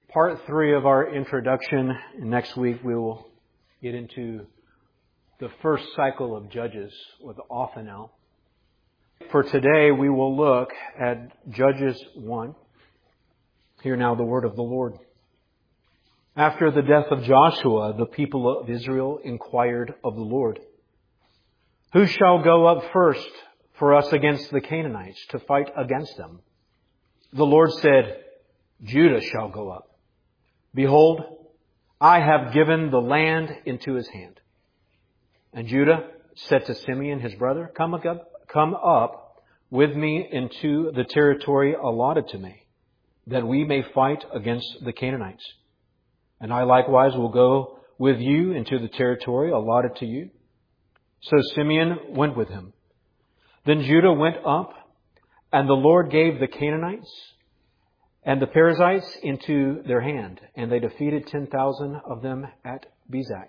Part 3 of our introduction. Next week we will get into the first cycle of Judges with Othniel. For today we will look at Judges 1. Hear now the word of the Lord. After the death of Joshua, the people of Israel inquired of the Lord, "Who shall go up first for us against the Canaanites to fight against them?" The Lord said, "Judah shall go up. Behold, I have given the land into his hand." And Judah said to Simeon his brother, Come up with me into the territory allotted to me, that we may fight against the Canaanites. And I likewise will go with you into the territory allotted to you. So Simeon went with him. Then Judah went up, and the Lord gave the Canaanites and the Perizzites into their hand, and they defeated 10,000 of them at Bezek.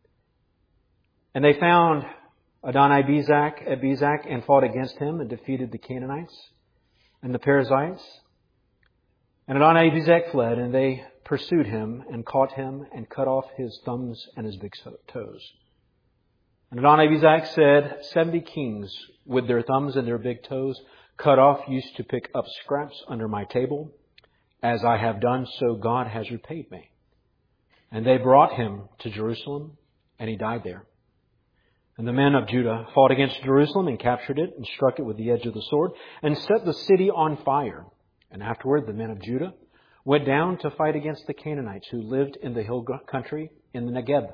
And they found Adoni-Bezek at Bezek and fought against him and defeated the Canaanites and the Perizzites. And Adoni-Bezek fled, and they pursued him and caught him and cut off his thumbs and his big toes. And Adoni-Bezek said, 70 kings with their thumbs and their big toes cut off used to pick up scraps under my table. As I have done, so God has repaid me. And they brought him to Jerusalem, and he died there. And the men of Judah fought against Jerusalem and captured it and struck it with the edge of the sword and set the city on fire. And afterward, the men of Judah went down to fight against the Canaanites who lived in the hill country in the Negeb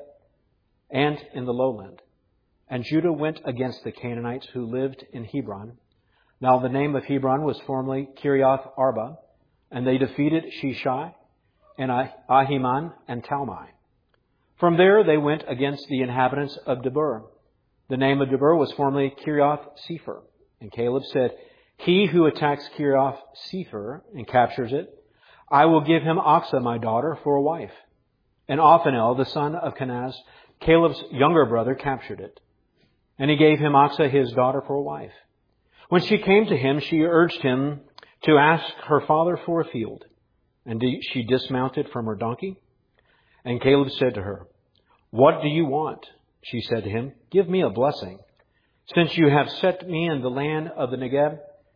and in the lowland. And Judah went against the Canaanites who lived in Hebron. Now the name of Hebron was formerly Kiriath Arba. And they defeated Sheshai and Ahiman and Talmai. From there they went against the inhabitants of Debir. The name of Debir was formerly Kiriath Sepher. And Caleb said, He who attacks Kiriath Sepher and captures it, I will give him Achsah, my daughter, for a wife. And Othniel, the son of Kenaz, Caleb's younger brother, captured it. And he gave him Achsah, his daughter, for a wife. When she came to him, she urged him to ask her father for a field. And she dismounted from her donkey. And Caleb said to her, What do you want? She said to him, Give me a blessing. Since you have set me in the land of the Negeb,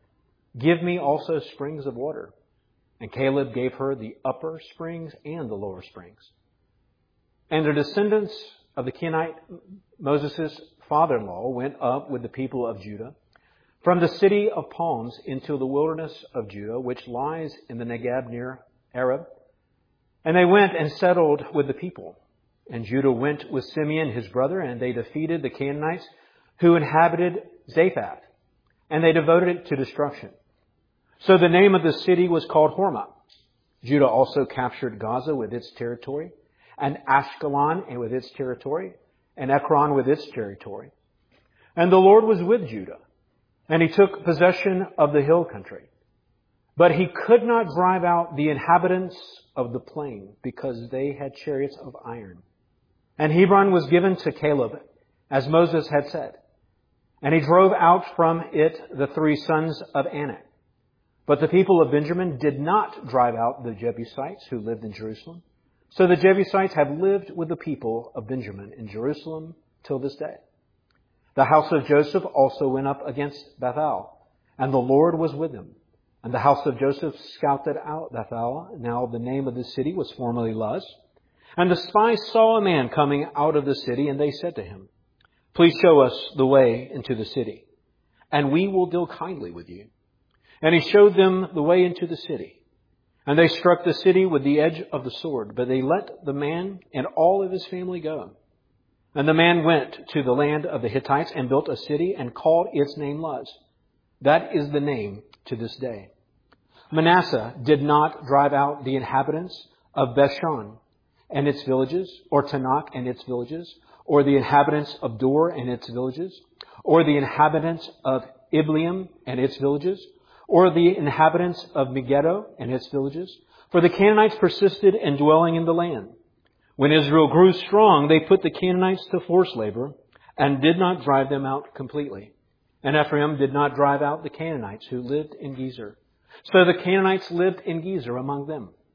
give me also springs of water. And Caleb gave her the upper springs and the lower springs. And the descendants of the Kenite, Moses' father-in-law, went up with the people of Judah from the city of palms into the wilderness of Judah, which lies in the Negeb near Arab. And they went and settled with the people. And Judah went with Simeon his brother, and they defeated the Canaanites who inhabited Zaphath, and they devoted it to destruction. So the name of the city was called Hormah. Judah also captured Gaza with its territory, and Ashkelon with its territory, and Ekron with its territory. And the Lord was with Judah, and he took possession of the hill country. But he could not drive out the inhabitants of the plain, because they had chariots of iron. And Hebron was given to Caleb, as Moses had said. And he drove out from it the 3 sons of Anak. But the people of Benjamin did not drive out the Jebusites who lived in Jerusalem. So the Jebusites have lived with the people of Benjamin in Jerusalem till this day. The house of Joseph also went up against Bethel, and the Lord was with him. And the house of Joseph scouted out Bethel. Now the name of the city was formerly Luz. And the spies saw a man coming out of the city, and they said to him, Please show us the way into the city, and we will deal kindly with you. And he showed them the way into the city. And they struck the city with the edge of the sword, but they let the man and all of his family go. And the man went to the land of the Hittites and built a city and called its name Luz. That is the name to this day. Manasseh did not drive out the inhabitants of Bethshan and its villages, or Tanakh and its villages, or the inhabitants of Dor and its villages, or the inhabitants of Ibleam and its villages, or the inhabitants of Megiddo and its villages. For the Canaanites persisted in dwelling in the land. When Israel grew strong, they put the Canaanites to forced labor and did not drive them out completely. And Ephraim did not drive out the Canaanites who lived in Gezer. So the Canaanites lived in Gezer among them.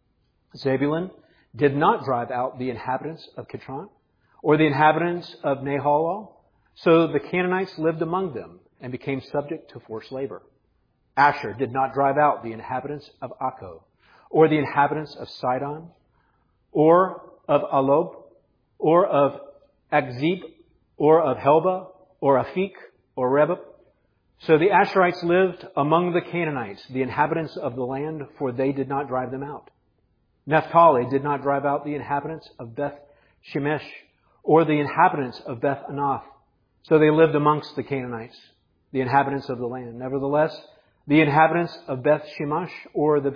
Zebulun did not drive out the inhabitants of Kitron or the inhabitants of Nahalal. So the Canaanites lived among them and became subject to forced labor. Asher did not drive out the inhabitants of Akko or the inhabitants of Sidon or of Alob or of Akzib or of Helba or Afik or Rebob. So the Asherites lived among the Canaanites, the inhabitants of the land, for they did not drive them out. Naphtali did not drive out the inhabitants of Beth Shemesh or the inhabitants of Beth Anath. So they lived amongst the Canaanites, the inhabitants of the land. Nevertheless, the inhabitants of Beth Shemesh or the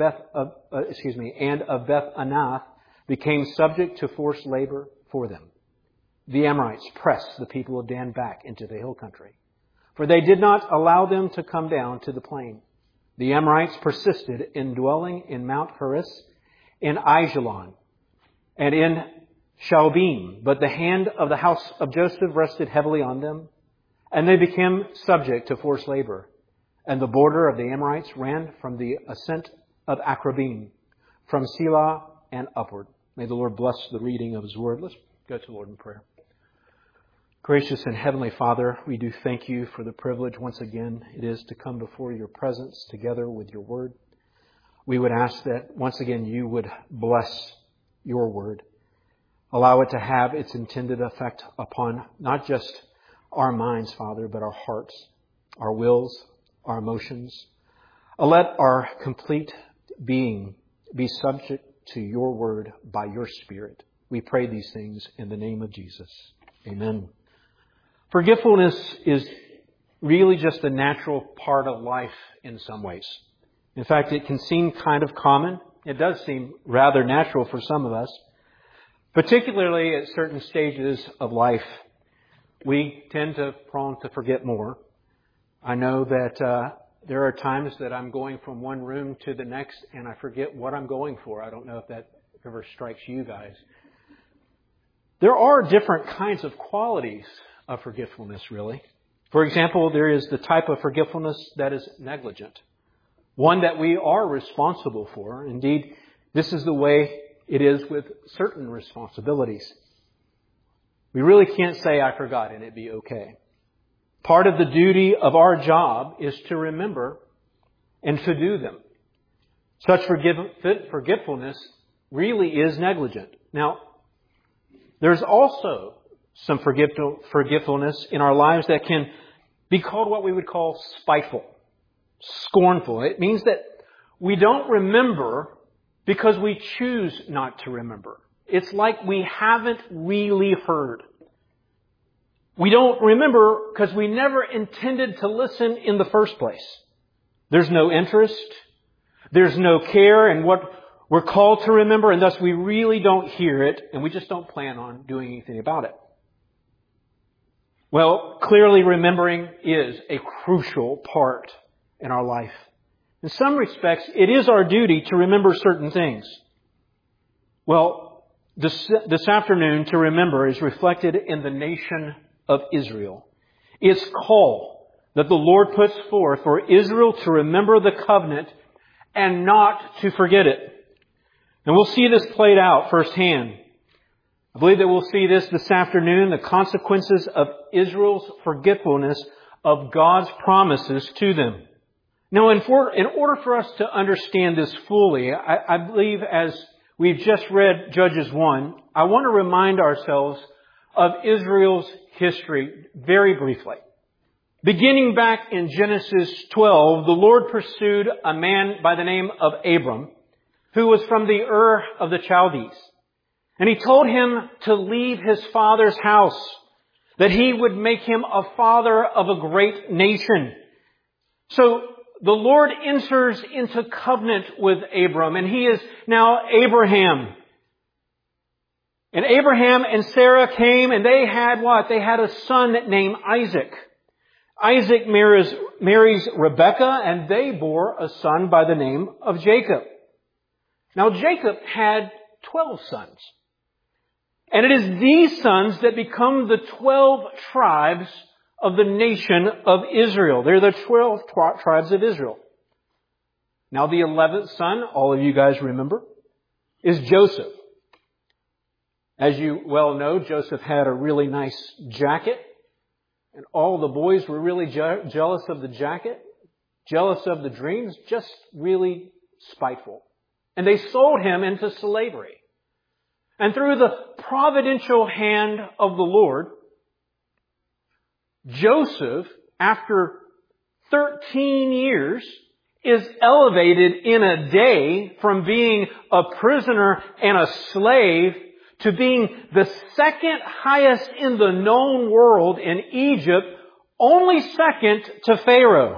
and of Beth Anath became subject to forced labor for them. The Amorites pressed the people of Dan back into the hill country, for they did not allow them to come down to the plain. The Amorites persisted in dwelling in Mount Heres, in Aijalon, and in Shaalbim, but the hand of the house of Joseph rested heavily on them, and they became subject to forced labor. And the border of the Amorites ran from the ascent of Akrabim, from Selah and upward. May the Lord bless the reading of His Word. Let's go to the Lord in prayer. Gracious and Heavenly Father, we do thank You for the privilege once again it is to come before Your presence together with Your Word. We would ask that once again You would bless Your Word. Allow it to have its intended effect upon not just our minds, Father, but our hearts, our wills, our emotions. Let our complete being be subject to Your Word by Your Spirit. We pray these things in the name of Jesus. Amen. Forgetfulness is really just a natural part of life in some ways. In fact, it can seem kind of common. It does seem rather natural for some of us, particularly at certain stages of life. We tend to prone to forget more. I know that there are times that I'm going from one room to the next and I forget what I'm going for. I don't know if that ever strikes you guys. There are different kinds of qualities of forgetfulness, really. For example, there is the type of forgetfulness that is negligent, one that we are responsible for. Indeed, this is the way it is with certain responsibilities. We really can't say, I forgot, and it'd be okay. Part of the duty of our job is to remember and to do them. Such forgetfulness really is negligent. Now, there's also some forgetfulness in our lives that can be called what we would call spiteful, scornful. It means that we don't remember because we choose not to remember. It's like we haven't really heard. We don't remember because we never intended to listen in the first place. There's no interest. There's no care in what we're called to remember, and thus we really don't hear it, and we just don't plan on doing anything about it. Well, clearly remembering is a crucial part in our life. In some respects, it is our duty to remember certain things. Well, this afternoon, to remember is reflected in the nation of Israel. It's call that the Lord puts forth for Israel to remember the covenant and not to forget it. And we'll see this played out firsthand. I believe that we'll see this afternoon, the consequences of Israel's forgetfulness of God's promises to them. Now, in order for us to understand this fully, I believe as we've just read Judges 1, I want to remind ourselves of Israel's history very briefly. Beginning back in Genesis 12, the Lord pursued a man by the name of Abram, who was from the Ur of the Chaldees. And He told him to leave his father's house, that He would make him a father of a great nation. So the Lord enters into covenant with Abram, and he is now Abraham. And Abraham and Sarah came, and they had what? They had a son named Isaac. Isaac marries Rebekah, and they bore a son by the name of Jacob. Now Jacob had 12 sons. And it is these sons that become the 12 tribes of the nation of Israel. They're the 12 tribes of Israel. Now the 11th son, all of you guys remember, is Joseph. As you well know, Joseph had a really nice jacket, and all the boys were really jealous of the jacket, jealous of the dreams, just really spiteful. And they sold him into slavery. And through the providential hand of the Lord, Joseph, after 13 years, is elevated in a day from being a prisoner and a slave to being the second highest in the known world in Egypt, only second to Pharaoh.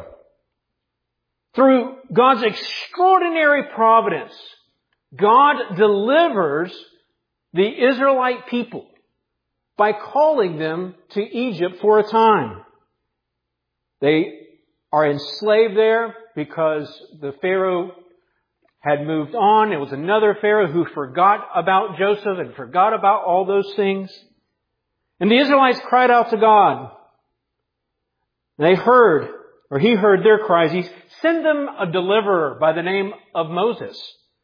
Through God's extraordinary providence, God delivers the Israelite people by calling them to Egypt for a time. They are enslaved there because the Pharaoh had moved on. It was another Pharaoh who forgot about Joseph and forgot about all those things. And the Israelites cried out to God. He heard their cries. He sent them a deliverer by the name of Moses.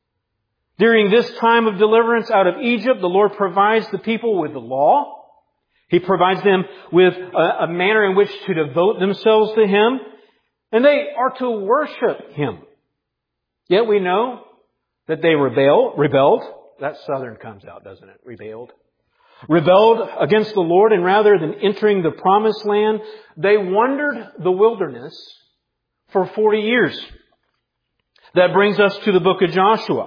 During this time of deliverance out of Egypt, the Lord provides the people with the law. He provides them with a manner in which to devote themselves to Him. And they are to worship Him. Yet we know that they rebelled. That southern comes out, doesn't it? Rebelled against the Lord, and rather than entering the promised land, they wandered the wilderness for 40 years. That brings us to the book of Joshua.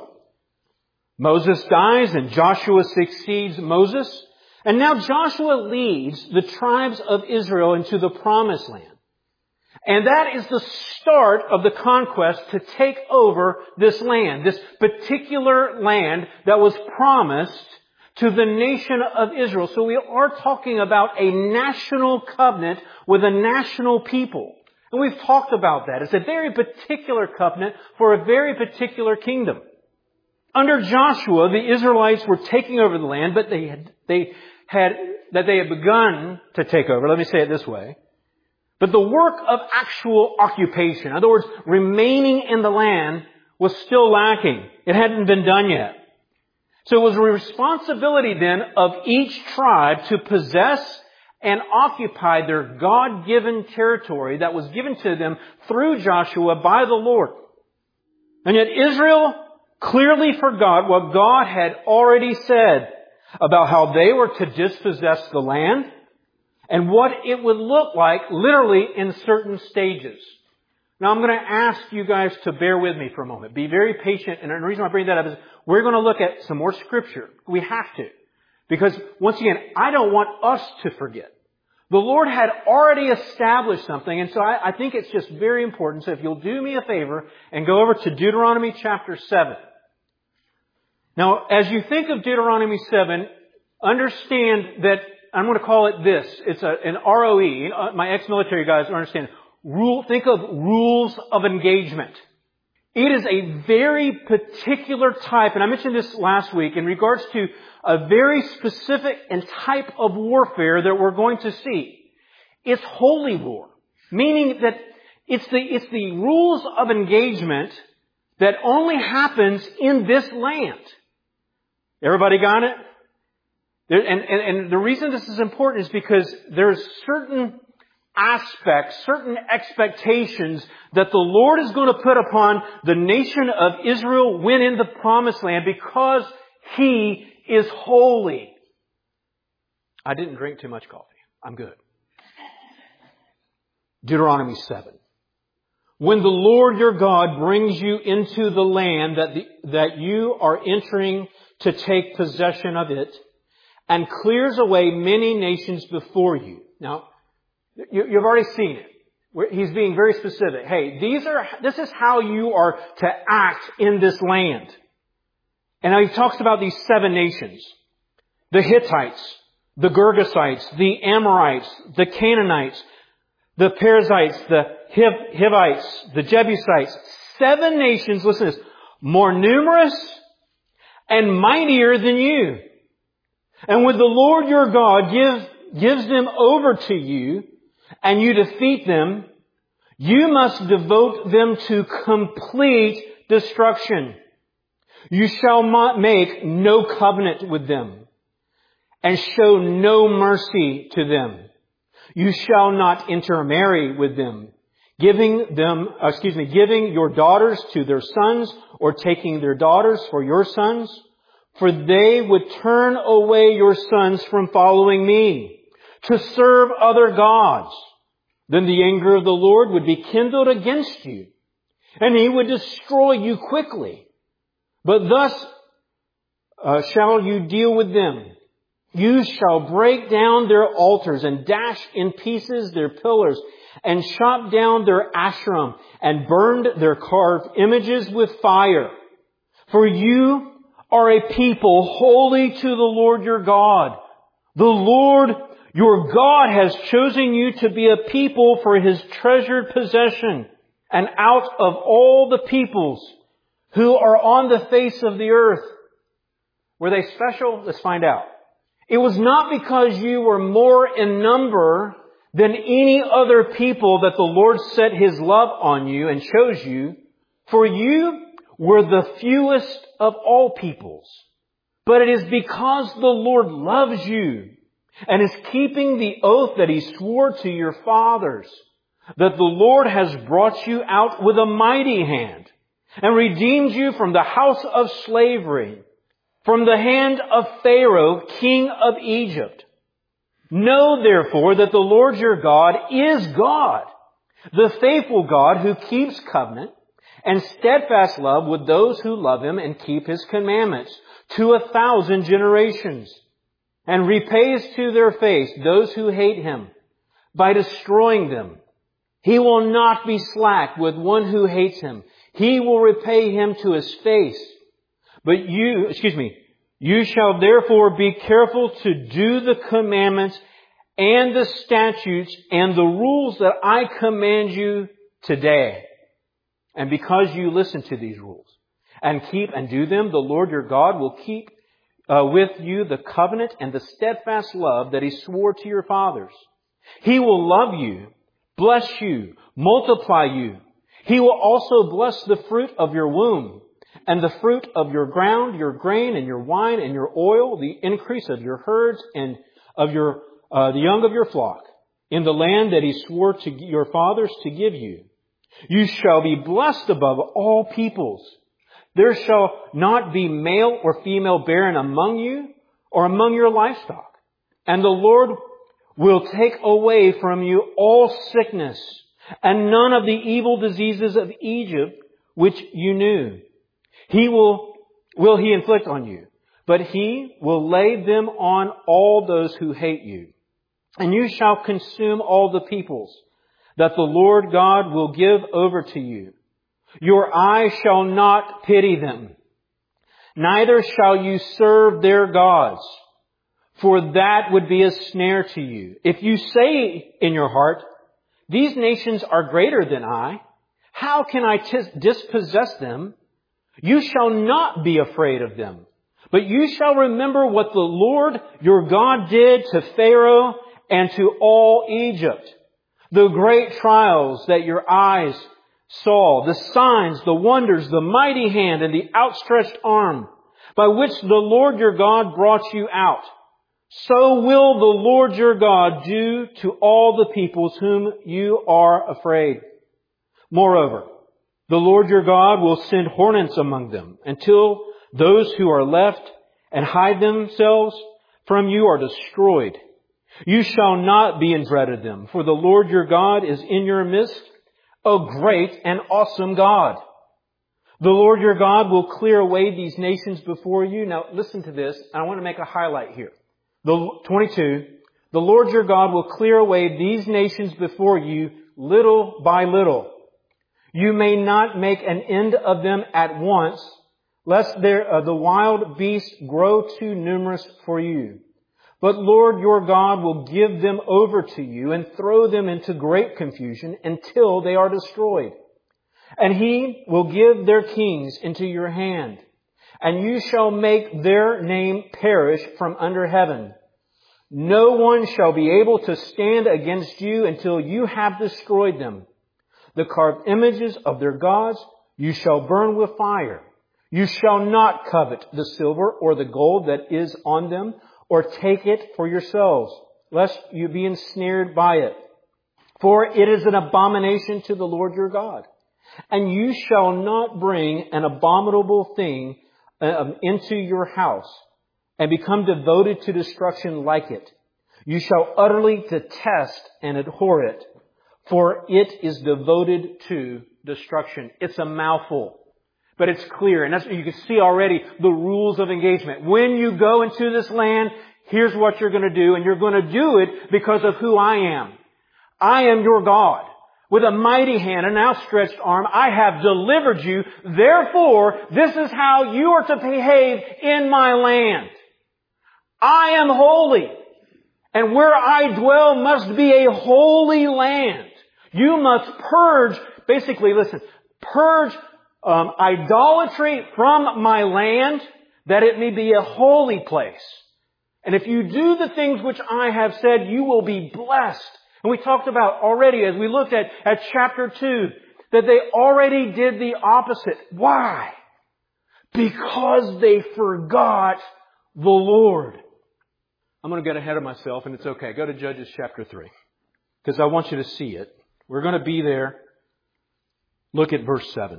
Moses dies and Joshua succeeds Moses. And now Joshua leads the tribes of Israel into the promised land. And that is the start of the conquest to take over this land, this particular land that was promised to the nation of Israel. So we are talking about a national covenant with a national people. And we've talked about that. It's a very particular covenant for a very particular kingdom. Under Joshua, the Israelites were taking over the land, but they had begun to take over. Let me say it this way. But the work of actual occupation, in other words, remaining in the land, was still lacking. It hadn't been done yet. So it was a responsibility then of each tribe to possess and occupy their God-given territory that was given to them through Joshua by the Lord. And yet Israel clearly forgot what God had already said about how they were to dispossess the land and what it would look like literally in certain stages. Now I'm going to ask you guys to bear with me for a moment. Be very patient. And the reason I bring that up is we're going to look at some more scripture. We have to. Because once again, I don't want us to forget. The Lord had already established something, and so I think it's just very important. So if you'll do me a favor and go over to Deuteronomy chapter 7. Now, as you think of Deuteronomy 7, understand that I'm going to call it this. It's an ROE. My ex-military guys understand. Think of rules of engagement. It is a very particular type, and I mentioned this last week, in regards to a very specific and type of warfare that we're going to see. It's holy war, meaning that it's the rules of engagement that only happens in this land. Everybody got it? And the reason this is important is because there's certain aspects, certain expectations that the Lord is going to put upon the nation of Israel when in the promised land because He is holy. I didn't drink too much coffee. I'm good. Deuteronomy 7. When the Lord your God brings you into the land that you are entering to take possession of it, and clears away many nations before you. Now, you've already seen it. He's being very specific. Hey, this is how you are to act in this land. And now he talks about these 7 nations. The Hittites, the Girgasites, the Amorites, the Canaanites, the Perizzites, the Hivites, the Jebusites. 7 nations, listen to this, more numerous and mightier than you. And when the Lord your God gives them over to you, and you defeat them, you must devote them to complete destruction. You shall not make no covenant with them, and show no mercy to them. You shall not intermarry with them, giving your daughters to their sons, or taking their daughters for your sons, for they would turn away your sons from following me, to serve other gods. Then the anger of the Lord would be kindled against you, and He would destroy you quickly. But thus shall you deal with them. You shall break down their altars and dash in pieces their pillars and chop down their Asherim and burn their carved images with fire. For you are a people holy to the Lord your God. The Lord your God has chosen you to be a people for His treasured possession, and out of all the peoples who are on the face of the earth. Were they special? Let's find out. It was not because you were more in number than any other people that the Lord set His love on you and chose you, for you were the fewest of all peoples. But it is because the Lord loves you and is keeping the oath that He swore to your fathers, that the Lord has brought you out with a mighty hand and redeemed you from the house of slavery, from the hand of Pharaoh, king of Egypt. Know therefore that the Lord your God is God, the faithful God who keeps covenant and steadfast love with those who love Him and keep His commandments to 1,000 generations, and repays to their face those who hate Him by destroying them. He will not be slack with one who hates Him. He will repay him to his face. But you shall therefore be careful to do the commandments and the statutes and the rules that I command you today. And because you listen to these rules and keep and do them, the Lord your God will keep with you the covenant and the steadfast love that He swore to your fathers. He will love you, bless you, multiply you. He will also bless the fruit of your womb and the fruit of your ground, your grain and your wine and your oil, the increase of your herds and of the young of your flock, in the land that He swore to your fathers to give you. You shall be blessed above all peoples. There shall not be male or female barren among you or among your livestock. And the Lord will take away from you all sickness and none of the evil diseases of Egypt which you knew. He will He inflict on you, but He will lay them on all those who hate you. And you shall consume all the peoples that the Lord God will give over to you. Your eye shall not pity them, neither shall you serve their gods, for that would be a snare to you. If you say in your heart, these nations are greater than I, how can I dispossess them? You shall not be afraid of them, but you shall remember what the Lord your God did to Pharaoh and to all Egypt, the great trials that your eyes saw, the signs, the wonders, the mighty hand, and the outstretched arm, by which the Lord your God brought you out. So will the Lord your God do to all the peoples whom you are afraid. Moreover, the Lord your God will send hornets among them until those who are left and hide themselves from you are destroyed. You shall not be in dread of them, for the Lord your God is in your midst, a great and awesome God. The Lord your God will clear away these nations before you. Now listen to this. I want to make a highlight here. 22, the Lord your God will clear away these nations before you little by little. You may not make an end of them at once, lest the wild beasts grow too numerous for you. But Lord your God will give them over to you and throw them into great confusion until they are destroyed. And He will give their kings into your hand, and you shall make their name perish from under heaven. No one shall be able to stand against you until you have destroyed them. The carved images of their gods you shall burn with fire. You shall not covet the silver or the gold that is on them, or take it for yourselves, lest you be ensnared by it. For it is an abomination to the Lord your God. And you shall not bring an abominable thing into your house, and become devoted to destruction like it. You shall utterly detest and abhor it, for it is devoted to destruction. It's a mouthful, but it's clear. And that's, you can see already the rules of engagement. When you go into this land, here's what you're going to do, and you're going to do it because of who I am. I am your God. With a mighty hand, an outstretched arm, I have delivered you. Therefore, this is how you are to behave in my land. I am holy, and where I dwell must be a holy land. You must purge, basically, listen, purge idolatry from my land, that it may be a holy place. And if you do the things which I have said, you will be blessed. And we talked about already, as we looked at chapter 2, that they already did the opposite. Why? Because they forgot the Lord. I'm going to get ahead of myself, and it's okay. Go to Judges chapter 3, because I want you to see it. We're going to be there. Look at verse 7.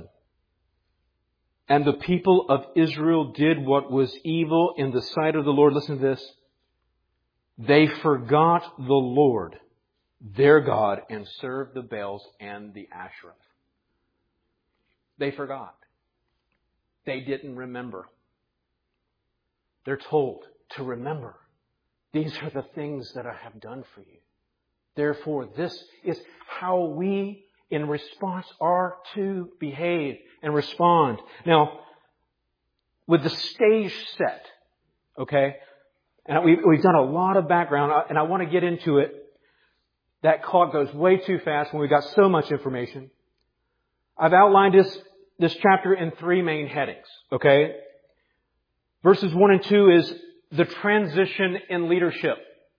And the people of Israel did what was evil in the sight of the Lord. Listen to this. They forgot the Lord, their God, and served the Baals and the Asherah. They forgot. They didn't remember. They're told to remember. These are the things that I have done for you. Therefore, this is how we, in response, are to behave and respond. Now, with the stage set, okay, and we've done a lot of background, and I want to get into it. That clock goes way too fast when we've got so much information. I've outlined this chapter in 3 main headings, okay? Verses 1 and 2 is the transition in leadership.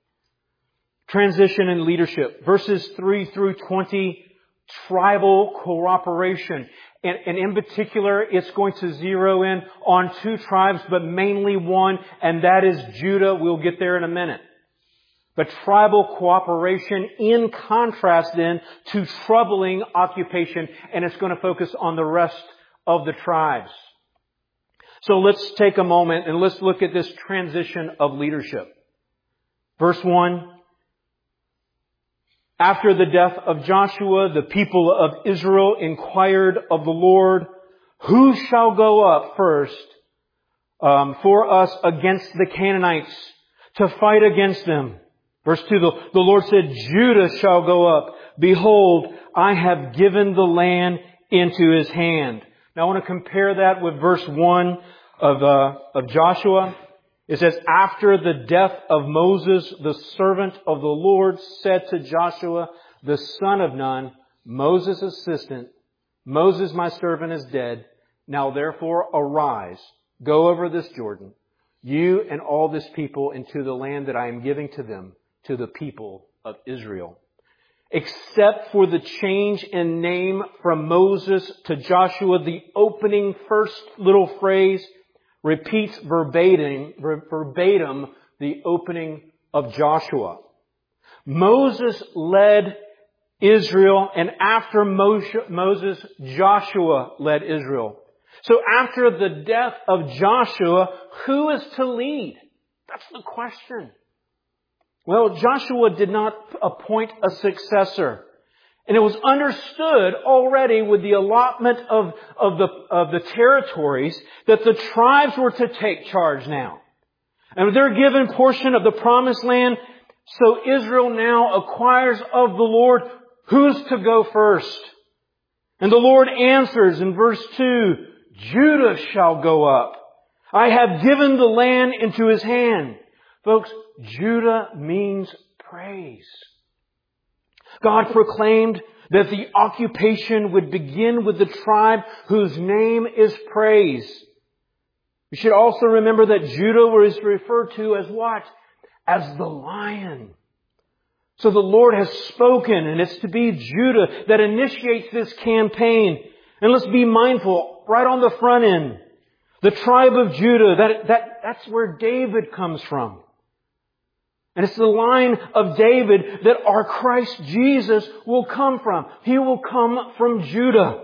Transition in leadership. Verses 3 through 20, tribal cooperation. And in particular, it's going to zero in on 2 tribes, but mainly one, and that is Judah. We'll get there in a minute. But tribal cooperation in contrast then to troubling occupation, and it's going to focus on the rest of the tribes. So let's take a moment and let's look at this transition of leadership. Verse 1. After the death of Joshua, the people of Israel inquired of the Lord, who shall go up first for us against the Canaanites to fight against them? Verse 2, the Lord said, Judah shall go up. Behold, I have given the land into his hand. Now I want to compare that with verse 1 of Joshua. It says, after the death of Moses, the servant of the Lord said to Joshua, the son of Nun, Moses' assistant, Moses my servant is dead. Now therefore arise, go over this Jordan, you and all this people into the land that I am giving to them, to the people of Israel. Except for the change in name from Moses to Joshua, the opening first little phrase repeats verbatim the opening of Joshua. Moses led Israel, and after Moses, Joshua led Israel. So after the death of Joshua, who is to lead? That's the question. Well, Joshua did not appoint a successor. And it was understood already with the allotment of the territories that the tribes were to take charge now. And they're given portion of the promised land. So Israel now acquires of the Lord who's to go first. And the Lord answers in verse 2, Judah shall go up. I have given the land into his hand. Folks, Judah means praise. God proclaimed that the occupation would begin with the tribe whose name is praise. We should also remember that Judah was referred to as what? As the lion. So the Lord has spoken, and it's to be Judah that initiates this campaign. And let's be mindful, right on the front end, The tribe of Judah, that's where David comes from. And it's the line of David that our Christ Jesus will come from. He will come from Judah.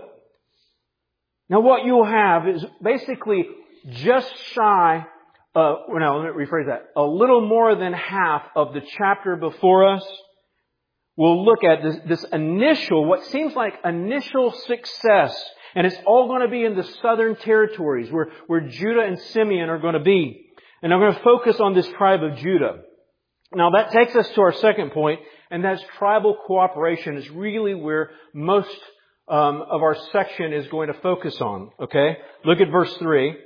Now what you'll have is basically just shy, let me rephrase that. A little more than half of the chapter before us. We'll look at this initial, what seems like initial success. And it's all going to be in the southern territories where Judah and Simeon are going to be. And I'm going to focus on this tribe of Judah. Now that takes us to our second point, and that's tribal cooperation is really where most of our section is going to focus on. Okay? Look at verse 3.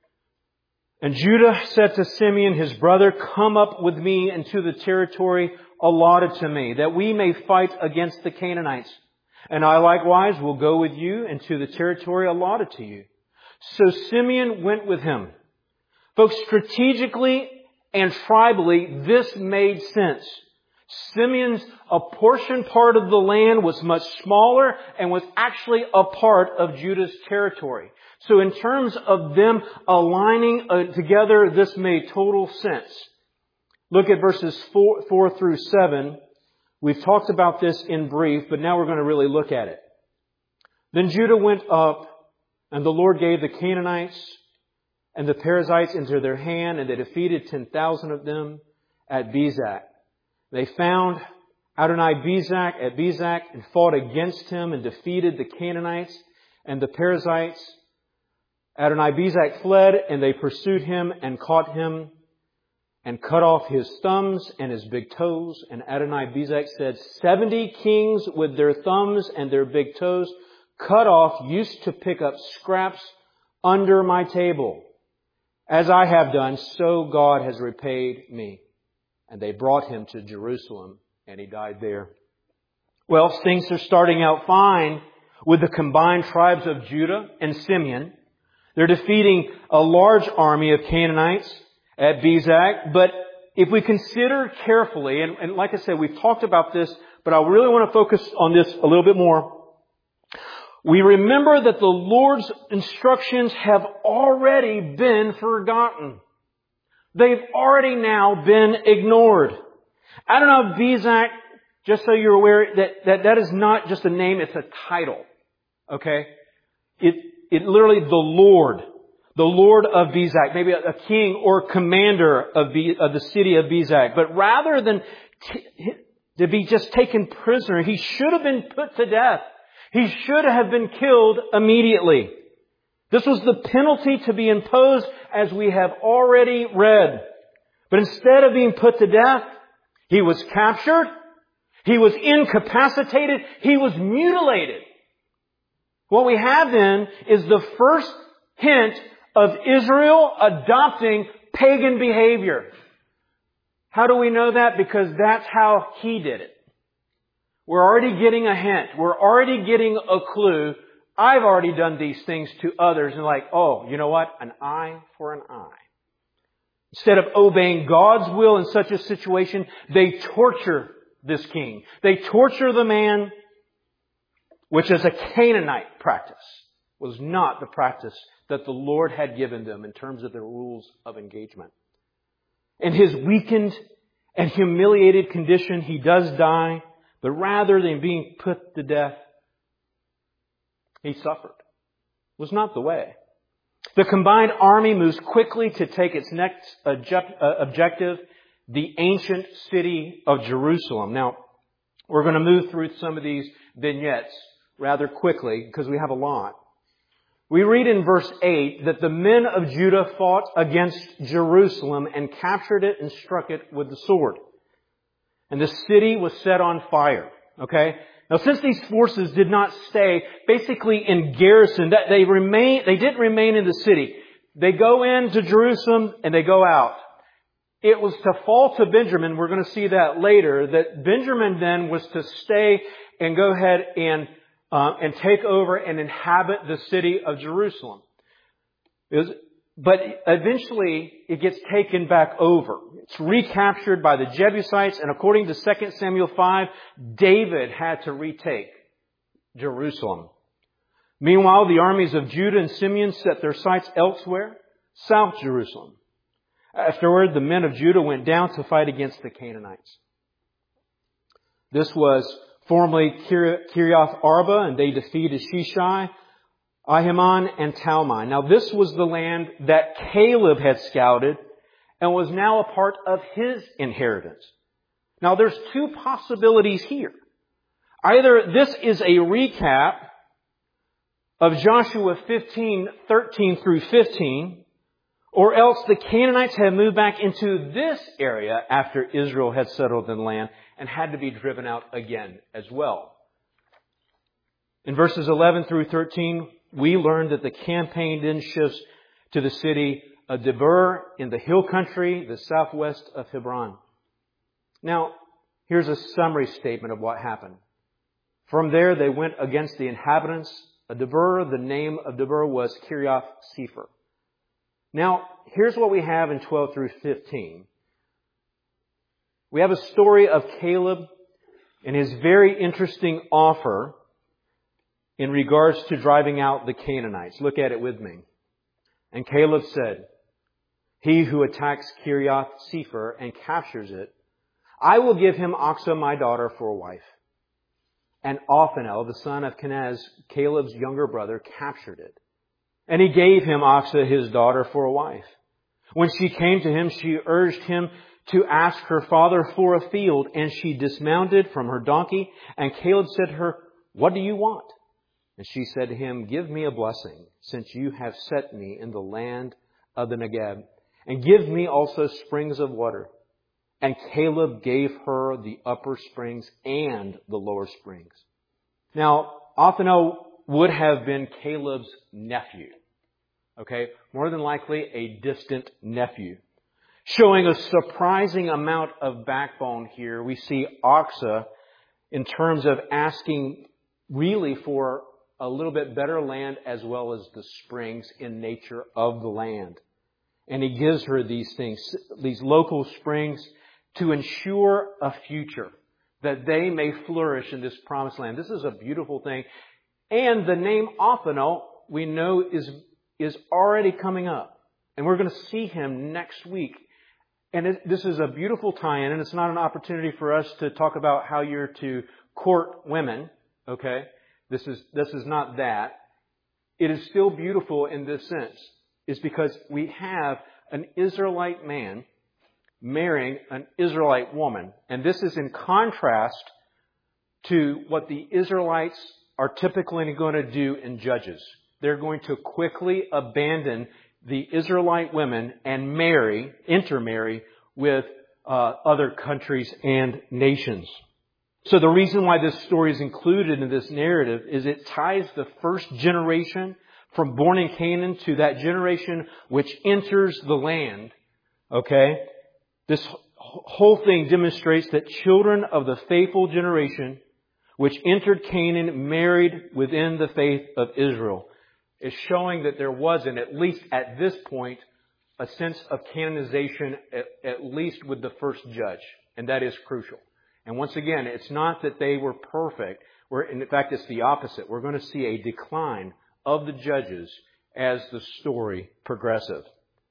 And Judah said to Simeon, his brother, come up with me into the territory allotted to me, that we may fight against the Canaanites. And I likewise will go with you into the territory allotted to you. So Simeon went with him. Folks, strategically and tribally, this made sense. Simeon's apportioned part of the land was much smaller and was actually a part of Judah's territory. So in terms of them aligning together, this made total sense. Look at verses 4 through 7. We've talked about this in brief, but now we're going to really look at it. Then Judah went up, and the Lord gave the Canaanites and the Perizzites into their hand, and they defeated 10,000 of them at Bezek. They found Adonai-Bezek at Bezek and fought against him and defeated the Canaanites and the Perizzites. Adonai-Bezek fled, and they pursued him and caught him and cut off his thumbs and his big toes. And Adonai-Bezek said, 70 kings with their thumbs and their big toes cut off used to pick up scraps under my table. As I have done, so God has repaid me. And they brought him to Jerusalem, and he died there. Well, things are starting out fine with the combined tribes of Judah and Simeon. They're defeating a large army of Canaanites at Bezek. But if we consider carefully, and like I said, we've talked about this, but I really want to focus on this a little bit more. We remember that the Lord's instructions have already been forgotten. They've already now been ignored. Adonai-Bezek, just so you're aware, that is not just a name, it's a title. Okay? It literally, the Lord of Bezek, maybe a king or commander of the city of Bezek. But rather than to be just taken prisoner, he should have been put to death. He should have been killed immediately. This was the penalty to be imposed, as we have already read. But instead of being put to death, he was captured, he was incapacitated, he was mutilated. What we have then is the first hint of Israel adopting pagan behavior. How do we know that? Because that's how he did it. We're already getting a hint. We're already getting a clue. I've already done these things to others. And like, oh, you know what? An eye for an eye. Instead of obeying God's will in such a situation, they torture this king. They torture the man, which is a Canaanite practice. Was not the practice that the Lord had given them in terms of their rules of engagement. In his weakened and humiliated condition, he does die. But rather than being put to death, he suffered. It was not the way. The combined army moves quickly to take its next objective, the ancient city of Jerusalem. Now, we're going to move through some of these vignettes rather quickly because we have a lot. We read in verse 8 that the men of Judah fought against Jerusalem and captured it and struck it with the sword. And the city was set on fire. Okay? Now, since these forces did not stay basically in garrison, that they didn't remain in the city. They go into Jerusalem and they go out. It was to fall to Benjamin. We're going to see that later. That Benjamin then was to stay and go ahead and take over and inhabit the city of Jerusalem. But eventually it gets taken back over. It's recaptured by the Jebusites, and according to 2 Samuel 5, David had to retake Jerusalem. Meanwhile, the armies of Judah and Simeon set their sights elsewhere. South Jerusalem. Afterward, the men of Judah went down to fight against the Canaanites. This was formerly Kiriath Arba, and they defeated Sheshai, Ahiman, and Talmai. Now this was the land that Caleb had scouted and was now a part of his inheritance. Now there's two possibilities here. Either this is a recap of Joshua 15:13 through 15, or else the Canaanites had moved back into this area after Israel had settled in the land and had to be driven out again as well. In verses 11 through 13, we learned that the campaign then shifts to the city of Debir in the hill country, the southwest of Hebron. Now, here's a summary statement of what happened. From there, they went against the inhabitants of Debir. The name of Debir was Kiriath Sefer. Now, here's what we have in 12 through 15. We have a story of Caleb and his very interesting offer in regards to driving out the Canaanites. Look at it with me. And Caleb said, "He who attacks Kiriath Sefer and captures it, I will give him Achsah my daughter for a wife." And Othniel, the son of Kenaz, Caleb's younger brother, captured it. And he gave him Achsah his daughter for a wife. When she came to him, she urged him to ask her father for a field, and she dismounted from her donkey, and Caleb said to her, "What do you want?" And she said to him, "Give me a blessing, since you have set me in the land of the Negeb, and give me also springs of water." And Caleb gave her the upper springs and the lower springs. Now, Othniel would have been Caleb's nephew. Okay? More than likely a distant nephew. Showing a surprising amount of backbone here. We see Achsah in terms of asking really for a little bit better land as well as the springs in nature of the land. And he gives her these things, these local springs, to ensure a future, that they may flourish in this promised land. This is a beautiful thing. And the name Othniel, we know, is already coming up. And we're going to see him next week. And this is a beautiful tie-in, and it's not an opportunity for us to talk about how you're to court women. Okay? This is not that. It is still beautiful in this sense. It's because we have an Israelite man marrying an Israelite woman. And this is in contrast to what the Israelites are typically going to do in Judges. They're going to quickly abandon the Israelite women and intermarry with other countries and nations. So the reason why this story is included in this narrative is it ties the first generation from born in Canaan to that generation which enters the land. Okay? This whole thing demonstrates that children of the faithful generation which entered Canaan married within the faith of Israel. Is showing that there wasn't, at least at this point, a sense of canonization, at least with the first judge. And that is crucial. And once again, it's not that they were perfect. In fact, it's the opposite. We're going to see a decline of the judges as the story progresses.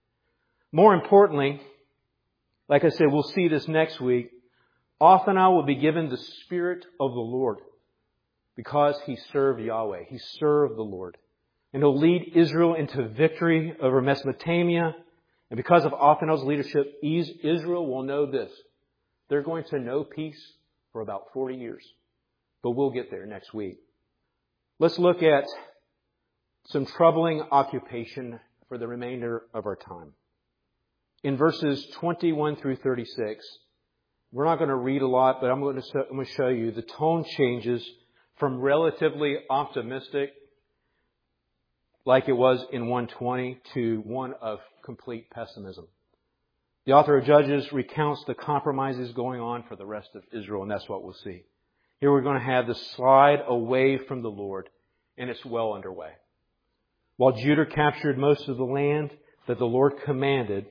More importantly, like I said, we'll see this next week. Othniel will be given the Spirit of the Lord because he served Yahweh. He served the Lord. And he'll lead Israel into victory over Mesopotamia. And because of Othniel's leadership, Israel will know this. They're going to know peace for about 40 years. But we'll get there next week. Let's look at some troubling occupation for the remainder of our time. In verses 21 through 36, we're not going to read a lot, but I'm going to show you the tone changes from relatively optimistic, like it was in 120, to one of complete pessimism. The author of Judges recounts the compromises going on for the rest of Israel, and that's what we'll see. Here we're going to have the slide away from the Lord, and it's well underway. While Judah captured most of the land that the Lord commanded,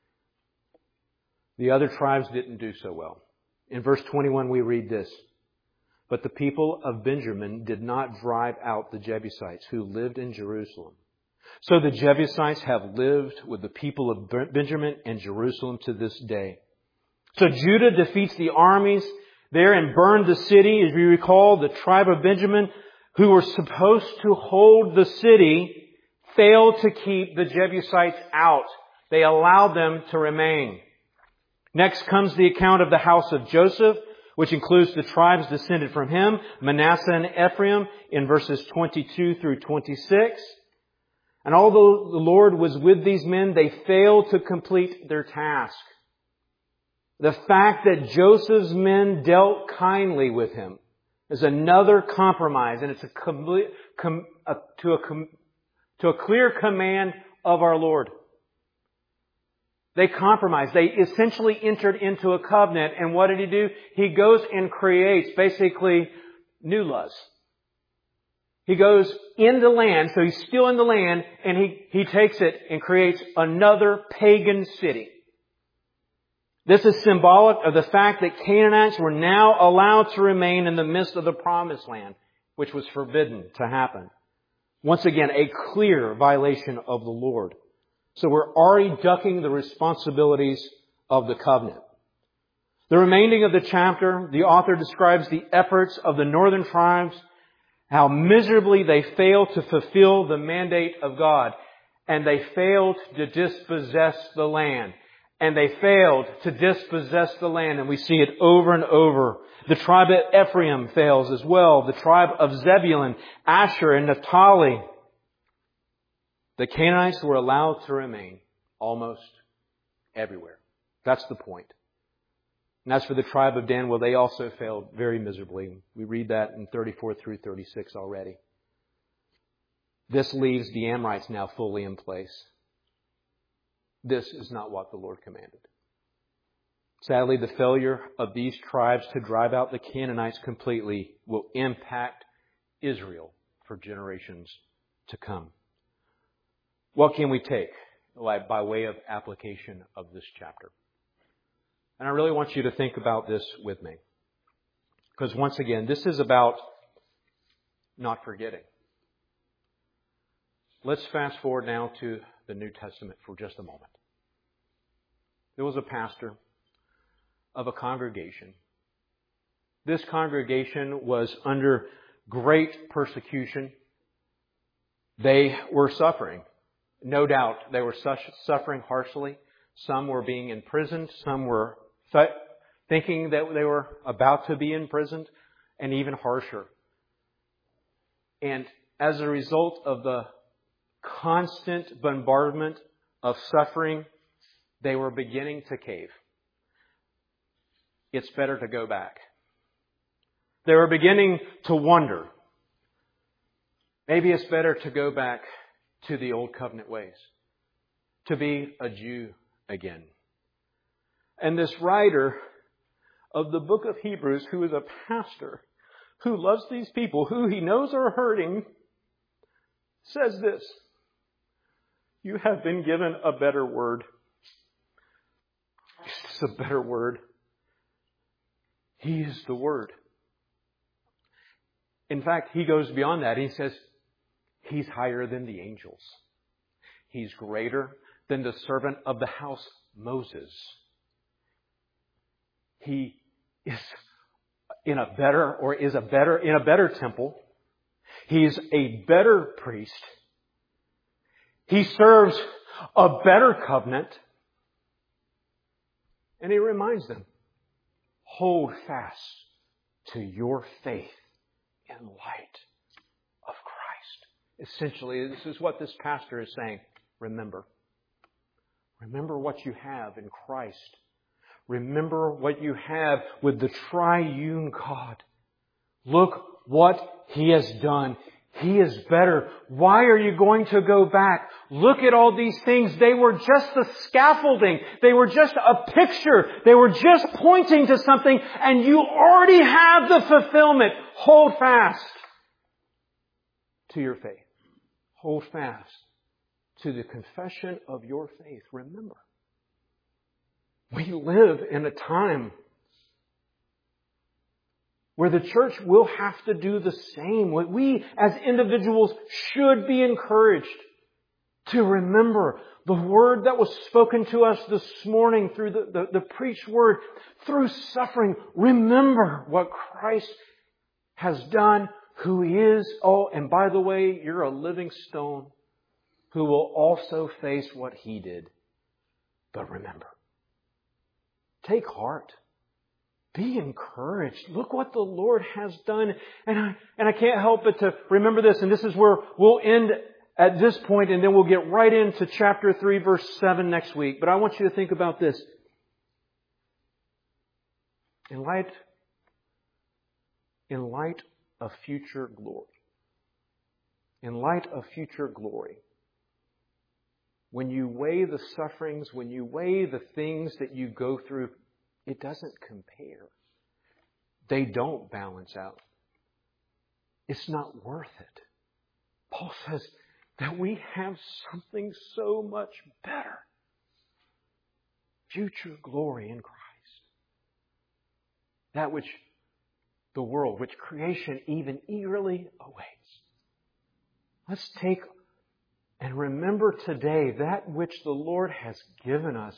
the other tribes didn't do so well. In verse 21 we read this: "But the people of Benjamin did not drive out the Jebusites who lived in Jerusalem, So the Jebusites have lived with the people of Benjamin and Jerusalem to this day. So Judah defeats the armies there and burned the city. As we recall, the tribe of Benjamin, who were supposed to hold the city, failed to keep the Jebusites out. They allowed them to remain. Next comes the account of the house of Joseph, which includes the tribes descended from him, Manasseh and Ephraim, in verses 22 through 26. And although the Lord was with these men, they failed to complete their task. The fact that Joseph's men dealt kindly with him is another compromise, and it's to a clear command of our Lord. They compromised. They essentially entered into a covenant, and what did he do? He goes and creates basically new laws. He goes in the land, so he's still in the land, and he takes it and creates another pagan city. This is symbolic of the fact that Canaanites were now allowed to remain in the midst of the promised land, which was forbidden to happen. Once again, a clear violation of the Lord. So we're already ducking the responsibilities of the covenant. The remaining of the chapter, the author describes the efforts of the northern tribes, how miserably they failed to fulfill the mandate of God. And they failed to dispossess the land. And they failed to dispossess the land. And we see it over and over. The tribe of Ephraim fails as well. The tribe of Zebulun, Asher, and Naphtali. The Canaanites were allowed to remain almost everywhere. That's the point. And as for the tribe of Dan, well, they also failed very miserably. We read that in 34 through 36 already. This leaves the Amorites now fully in place. This is not what the Lord commanded. Sadly, the failure of these tribes to drive out the Canaanites completely will impact Israel for generations to come. What can we take by way of application of this chapter? And I really want you to think about this with me. Because once again, this is about not forgetting. Let's fast forward now to the New Testament for just a moment. There was a pastor of a congregation. This congregation was under great persecution. They were suffering. No doubt they were suffering harshly. Some were being imprisoned. Some were thinking that they were about to be imprisoned, and even harsher. And as a result of the constant bombardment of suffering, they were beginning to cave. It's better to go back. They were beginning to wonder. Maybe it's better to go back to the old covenant ways, to be a Jew again. And this writer of the book of Hebrews, who is a pastor, who loves these people, who he knows are hurting, says this: you have been given a better word. It's a better word. He is the Word. In fact, he goes beyond that. He says, He's higher than the angels. He's greater than the servant of the house, Moses. He is in a better temple. He's a better priest. He serves a better covenant. And he reminds them, hold fast to your faith in light of Christ. Essentially, this is what this pastor is saying. Remember. Remember what you have in Christ. Remember what you have with the triune God. Look what He has done. He is better. Why are you going to go back? Look at all these things. They were just the scaffolding. They were just a picture. They were just pointing to something, and you already have the fulfillment. Hold fast to your faith. Hold fast to the confession of your faith. Remember, we live in a time where the church will have to do the same. We, as individuals, should be encouraged To remember the word that was spoken to us this morning through the preached word, through suffering. Remember what Christ has done, who He is. Oh, and by the way, you're a living stone who will also face what He did. But remember, take heart. Be encouraged. Look what the Lord has done. And I can't help but to remember this, and this is where we'll end at this point, and then we'll get right into chapter 3, verse 7 next week. But I want you to think about this. In light of future glory. In light of future glory. When you weigh the sufferings, when you weigh the things that you go through, it doesn't compare. They don't balance out. It's not worth it. Paul says that we have something so much better. Future glory in Christ. That which the world, which creation even eagerly awaits. Let's take and remember today that which the Lord has given us.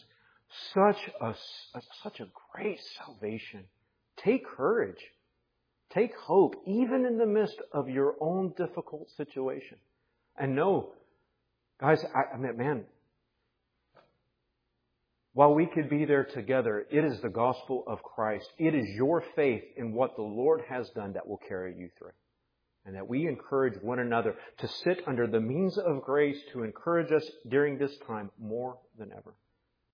Such a great salvation. Take courage. Take hope, even in the midst of your own difficult situation. And know, guys, while we could be there together, it is the gospel of Christ. It is your faith in what the Lord has done that will carry you through. And that we encourage one another to sit under the means of grace to encourage us during this time more than ever.